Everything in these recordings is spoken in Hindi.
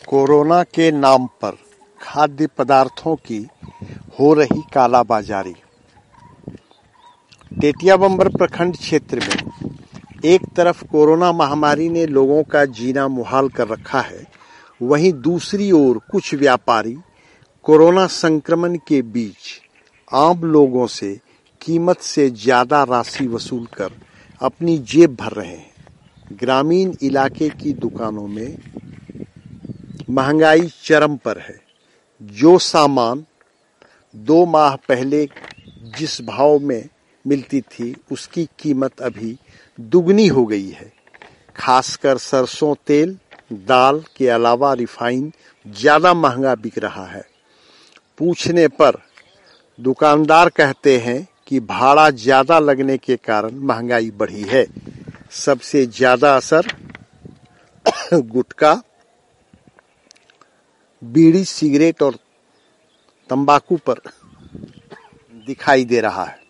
कोरोना के नाम पर खाद्य पदार्थों की हो रही कालाबाजारी। टेटिया बंबर प्रखंड क्षेत्र में एक तरफ कोरोना महामारी ने लोगों का जीना मुहाल कर रखा है, वहीं दूसरी ओर कुछ व्यापारी कोरोना संक्रमण के बीच आम लोगों से कीमत से ज्यादा राशि वसूल कर अपनी जेब भर रहे हैं। ग्रामीण इलाके की दुकानों में महंगाई चरम पर है। जो सामान 2 माह पहले जिस भाव में मिलती थी उसकी कीमत अभी दुगनी हो गई है। खासकर सरसों तेल, दाल के अलावा रिफाइन ज्यादा महंगा बिक रहा है। पूछने पर दुकानदार कहते हैं कि भाड़ा ज्यादा लगने के कारण महंगाई बढ़ी है। सबसे ज्यादा असर गुटखा, बीड़ी, सिगरेट और तंबाकू पर दिखाई दे रहा है।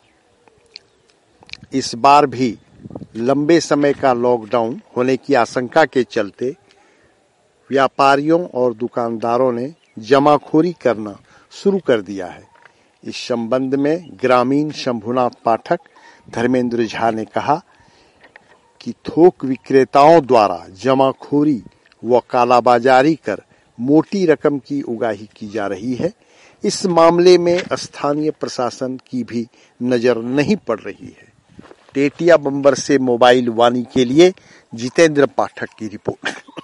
इस बार भी लंबे समय का लॉकडाउन होने की आशंका के चलते व्यापारियों और दुकानदारों ने जमाखोरी करना शुरू कर दिया है। इस संबंध में ग्रामीण शंभुनाथ पाठक धर्मेंद्र झा ने कहा कि थोक विक्रेताओं द्वारा जमाखोरी व कालाबाजारी कर मोटी रकम की उगाही की जा रही है। इस मामले में स्थानीय प्रशासन की भी नजर नहीं पड़ रही है। टेटिया बंबर से मोबाइल वाणी के लिए जितेंद्र पाठक की रिपोर्ट।